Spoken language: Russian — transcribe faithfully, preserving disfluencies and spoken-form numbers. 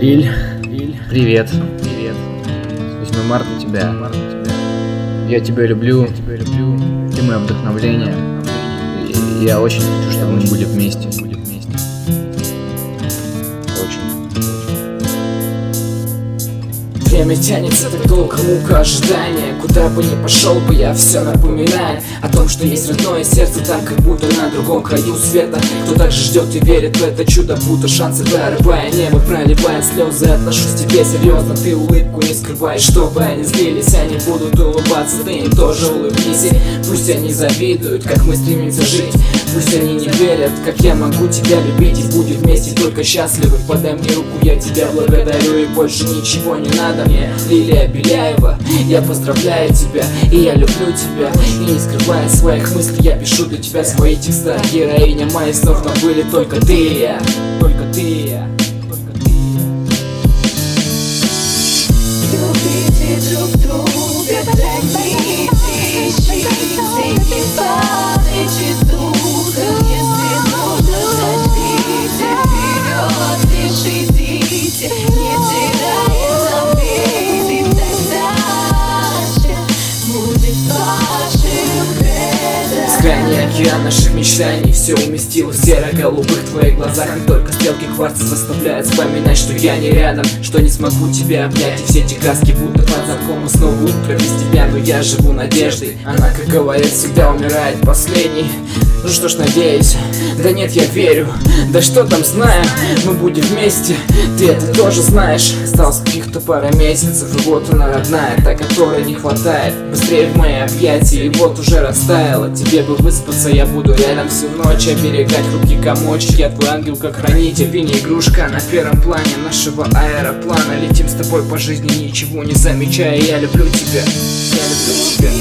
Лиль, Лиль, привет, привет. С восьмым марта тебя. Я тебя люблю, я тебя люблю. Ты мое вдохновление. И я очень хочу, чтобы мы были вместе. Время тянется так долго, мука ожидания. Куда бы ни пошел бы, я все напоминаю о том, что есть родное сердце там, как будто на другом краю света. Кто также ждет и верит в это чудо, будто шансы прорывая небо, проливая слезы. Отношусь к тебе серьезно, ты улыбку не скрывай. Чтобы они злились, они будут улыбаться, ты им тоже улыбнись. И пусть они завидуют, как мы стремимся жить. Пусть они не верят, как я могу тебя любить. И будем вместе только счастливы. Подай мне руку, я тебя благодарю. И больше ничего не надо мне. Лилия Беляева, я поздравляю тебя. И я люблю тебя. И не скрывая своих мыслей, я пишу для тебя свои текста. Героиня моих снов, но были только ты и я. Только ты и я. Только ты и я. Любите друг друга, дорогие, ищите падайте духом, если нужно, зажгите вперед, лишь идите, не теряя обиды, тогда будет вашим кредо. Бескрайний океан наших мечтаний все уместилось в серо-голубых твоих глазах. И только стрелки кварца заставляют вспоминать, что я не рядом, что не смогу тебя обнять. И все эти краски будто под замком, и снова утро без тебя. Но я живу надеждой, она, как говорят, всегда умирает последней. Ну что ж, надеюсь, да нет, я верю. Да что там знаю, мы будем вместе. Ты это тоже знаешь. Осталось каких-то пара месяцев, и вот она родная, та, которой не хватает. Быстрее в мои объятия, и вот уже растаяла. Тебе бы выспаться, я буду рядом всю ночь, оберегать хрупкий комочек. Я твой ангел как хранитель, ты не игрушка на первом плане нашего аэроплана. Летим с тобой по жизни, ничего не замечая. Я люблю тебя, я люблю тебя.